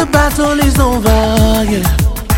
battle is over, yeah.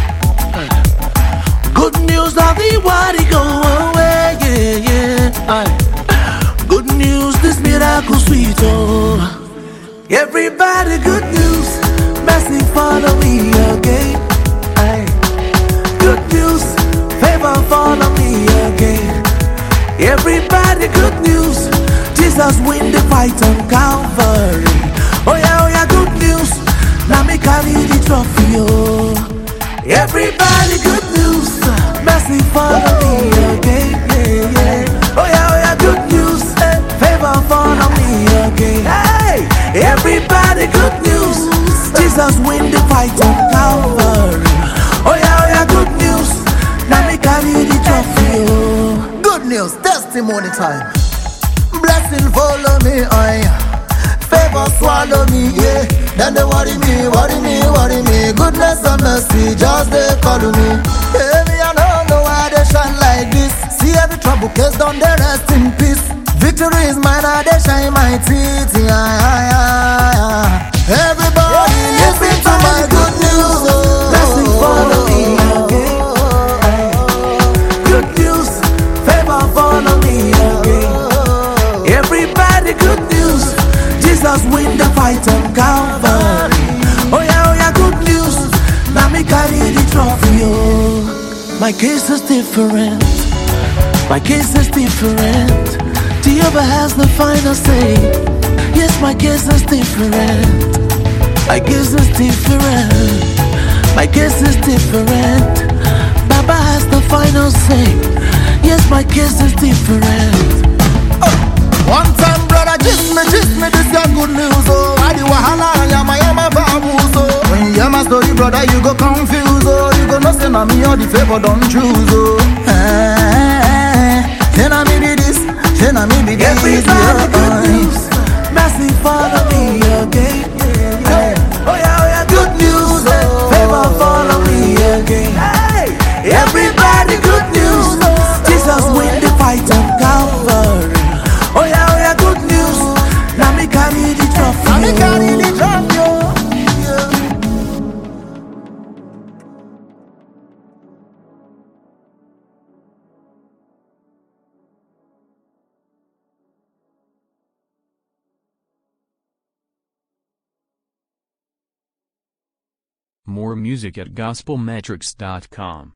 Good news, now the worry go away, yeah, yeah. Aye. Good news, this miracle sweet, oh. Everybody, good news, mercy follow me again. Aye. Good news, favor follow me again. Everybody, good news, Jesus win the fight on Calvary. Oh yeah, good news, now me carry the trophy, oh. Everybody, good news, mercy follow me again, yeah, yeah. Oh yeah, good news, favor follow me again. Hey, everybody, good news, Jesus win the fight on Calvary. Oh yeah, good news, now me carry the trophy, oh. Good news, testimony time. Blessing follow me, favor swallow me, yeah. Then they worry me. Goodness and mercy, just they call me. Hey, me I don't know why they shine like this. See every trouble case done, they rest in peace. Victory is mine, I they shine my teeth, yeah. Everybody listen to my good news, oh. Blessing follow me again. Good news, favor follow me again. Everybody, good news, Jesus win the fight on Calvary. Oh yeah, good news, now me carry the trophy, oh. My case is different, my case is different. Jehovah has the final say. Yes, my case is different, my case is different, my case is different. Baba has the final say. Yes, my case is different. One time, brother, gist me, this your good news, oh. I the wahala, yama, babus, oh. When you hear my story, brother, you go confused, oh. You go no say na me or the favor don't choose, oh. Then I me be this, then I me be this. Everybody, good news, mercy follow me again. Oh yeah, good news, favor follow me again. Everybody, good news, Jesus win the fight on Calvary. Oh yeah, good news, now me carry the trophy. More music at gospelmetrics.com.